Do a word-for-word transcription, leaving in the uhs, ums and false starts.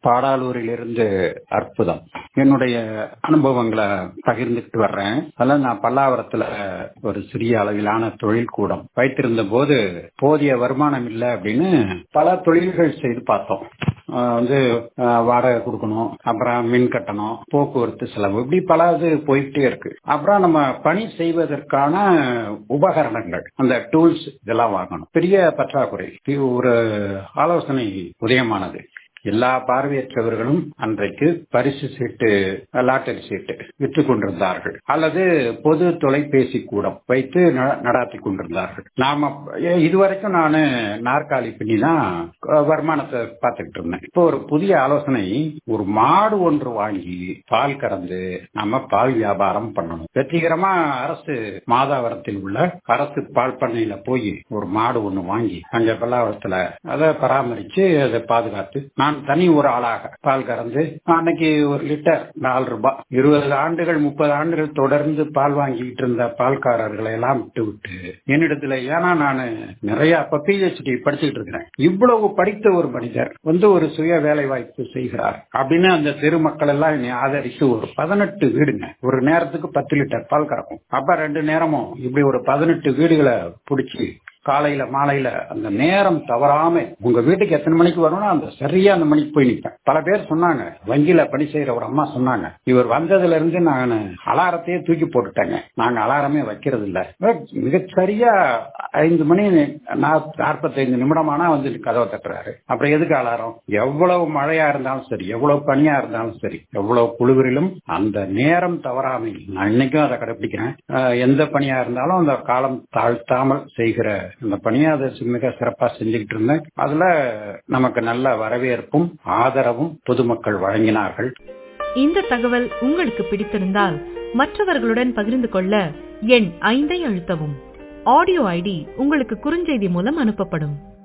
பாடாலூரிலிருந்து அற்புதம். என்னுடைய அனுபவங்களை பகிர்ந்துட்டு வர்றேன். அதெல்லாம் நான் பல்லாவரத்துல ஒரு சிறிய அளவிலான தொழில் கூடம் வைத்திருந்த போது போதிய வருமானம் இல்லை அப்படின்னு பல தொழில்கள் செய்து பார்த்தோம். வந்து வாடகை கொடுக்கணும், அப்புறம் மின் கட்டணம், போக்குவரத்து செலவு, இப்படி பல இது போயிட்டே இருக்கு. அப்புறம் நம்ம பணி செய்வதற்கான உபகரணங்கள், அந்த டூல்ஸ் இதெல்லாம் வாங்கணும். பெரிய பற்றாக்குறை. ஒரு ஆலோசனை உதயமானது. எல்லா பார்வையற்றவர்களும் அன்றைக்கு பரிசு சீட்டு, லாட்டரி சீட்டு விற்று கொண்டிருந்தார்கள், அல்லது பொது தொலைபேசி கூடம் வைத்து நடாத்தி கொண்டிருந்தார்கள். நாம இதுவரைக்கும் நானு நாற்காலி பின்னி தான் வருமானத்தை பார்த்துக்கிட்டு இருந்தேன். இப்போ ஒரு புதிய ஆலோசனை, ஒரு மாடு ஒன்று வாங்கி பால் கறந்து நம்ம பால் வியாபாரம் பண்ணணும். வெற்றிகரமா அரசு மாதாவரத்தில் உள்ள அரசு பால் பண்ணையில போய் ஒரு மாடு ஒண்ணு வாங்கி அங்க பல்லாவரத்துல அதை பராமரிச்சு அதை பாதுகாத்து நான் தனி ஒரு ஆளாக பால் கறந்து அன்னைக்கு ஒரு லிட்டர் நாலு ரூபாய். இருபது ஆண்டுகள் முப்பது ஆண்டுகள் தொடர்ந்து பால் வாங்கிட்டு இருந்த பால்காரர்களை எல்லாம் விட்டு விட்டு என்னிடத்துல, ஏன்னா நான் நிறைய அப்ப பிஹெச்டி படிச்சுட்டு இருக்கிறேன், இவ்வளவு படித்த ஒரு மனிதர் வந்து ஒரு சுய வேலை வாய்ப்பு செய்கிறார் அப்படின்னு அந்த தெரு மக்கள் எல்லாம் என்னை ஆதரித்து ஒரு பதினெட்டு வீடுங்க, ஒரு நேரத்துக்கு பத்து லிட்டர் பால் கறக்கும். அப்ப ரெண்டு நேரமும் இப்படி ஒரு பதினெட்டு வீடுகளை பிடிச்சி காலையில மாலையில அந்த நேரம் தவறாம உங்க வீட்டுக்கு எத்தனை மணிக்கு வரணும் அந்த சரியா அந்த மணிக்கு போய் நிற்பேன். பல பேர் சொன்னாங்க, வங்கியில பணி செய்யற ஒரு அம்மா சொன்னாங்க, இவர் வந்ததுல இருந்து நான் அலாரத்தையே தூக்கி போட்டுட்டேங்க, நாங்க அலாரமே வைக்கிறது இல்ல. மிகச்சரியா ஐந்து மணி நாற்பத்தைந்து நிமிடமானா வந்து கதவை தட்டுறாரு. அப்புறம் எதுக்கு அலாரம்? எவ்வளவு மழையா இருந்தாலும் சரி, எவ்வளவு பனியா இருந்தாலும் சரி, எவ்வளவு குளிரிலும் அந்த நேரம் தவறாமை. நான் இன்னைக்கும் அதை கடைபிடிக்கிறேன். எந்த பணியா இருந்தாலும் அந்த காலம் தாழ்த்தாமல் செய்கிற இந்த பணியை அதை மிக சிறப்பா செஞ்சுக்கிட்டு இருந்தேன். அதுல நமக்கு நல்ல வரவேற்பும் ஆதரவும் பொதுமக்கள் வழங்கினார்கள். இந்த தகவல் உங்களுக்கு பிடித்திருந்தால் மற்றவர்களுடன் பகிர்ந்து கொள்ள எண் ஐந்தை அழுத்தவும். ஆடியோ ஐடி உங்களுக்கு குறுஞ்செய்தி மூலம் அனுப்பப்படும்.